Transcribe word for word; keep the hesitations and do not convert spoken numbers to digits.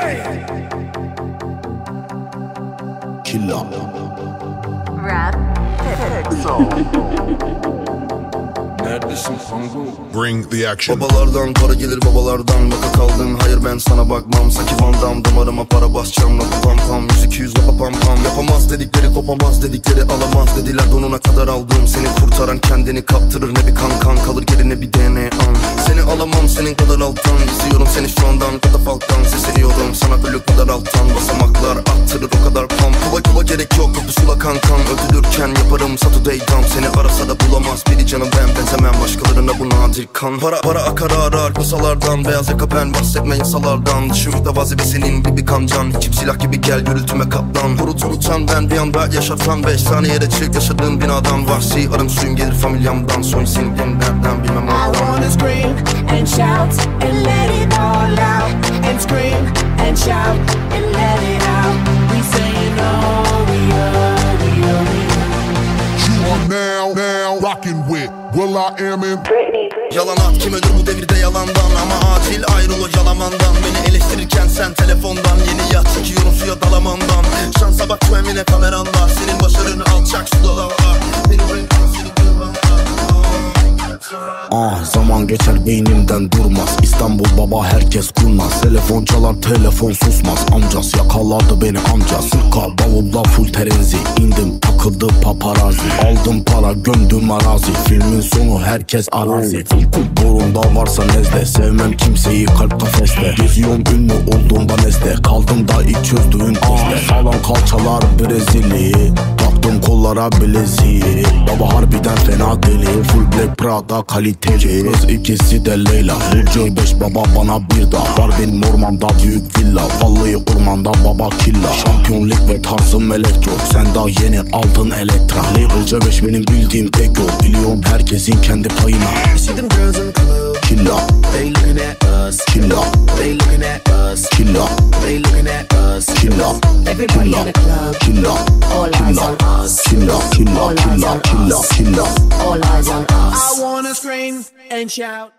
Killa Rap Pixel. Bring the action. Babalardan para gelir babalardan, baka kaldın hayır ben sana bakmam. Saki Van Damme damarıma para basacağım. Lafı pam pam yüz yüz lapa pam pam. Yapamaz dedikleri kopamaz dedikleri alamaz dediler, donuna kadar aldım. Seni kurtaran kendini kaptırır, ne bir kan kan kalır geri ne bir D N A. Seni alamam senin kadar alttan, istiyorum seni şu andan katafalktan. Sesleniyorum sana ölü kadar alttan, basamaklar attırır o kadar pam. Kuba kuba gerek yok pusula kankan, öldürürken yaparım Saturday dam. Seni arasa da bulamaz biri canım, ben benzemem başkalarına bu nadir kan. Para para akar arar kısalardan, beyaz yaka ben bahsetme yasalardan. Dışımda vazife senin gibi kancan, içim silah gibi gel gürültüme katlan. Hurut unutan ben bir anda yaşatan, beş saniyede çık yaşadığın binadan. Vahşi arım suyum gelir familyamdan, soy senin nereden bilmem. I wanna scream and shout and let it all out. And scream and shout and let it out. We saying oh we are, we are, we are. You are now, now rocking with Will I Am in Britney. Yalan at kim ölür bu devirde yalandan, ama acil ayrıl o yalamandan. Beni eleştirirken sen telefondan, yeni yat çekiyorum suya dalamandan. Şansa bak bu emine kameranda, senin başarını alçak su dala var. Benim renk senin kırmanda. Ah zaman geçer beynimden durmaz. İstanbul baba herkes kurnaz. Telefon çalar telefon susmaz. Amcas yakaladı beni amca. Sırka bavulla full terenzi. İndim takıldı paparazzi. Aldım para gömdüm arazi. Filmin sonu herkes arazi. Borunda varsa nezle. Sevmem kimseyi kalp kafeste. Geziyorum ünlü olduğumda nesne. Kaldım da ilk çözdüğün teste. Sağlam kalçalar Brezilya. Taktım kollara bileziği. Baba harbiden fena deli. Full black Prada kaliteli. Kız ikisi de Leyla. Burcu beş baba bana bir daha. Var benim ormanda büyük villa. Vallahi ormanda baba killa. Şampiyonluk ve tarzım elektro. Sen daha yeni aldın elektra. Label C beş benim bildiğim tek yol. Biliyorum herkesin kendi payına. Killa They looking at us. Killa They looking at us. Killa They looking at us. Killa Everybody in the club. Killa All eyes on us. Killa Killa Killa Killa Killa All eyes on us. I wanna scream and shout.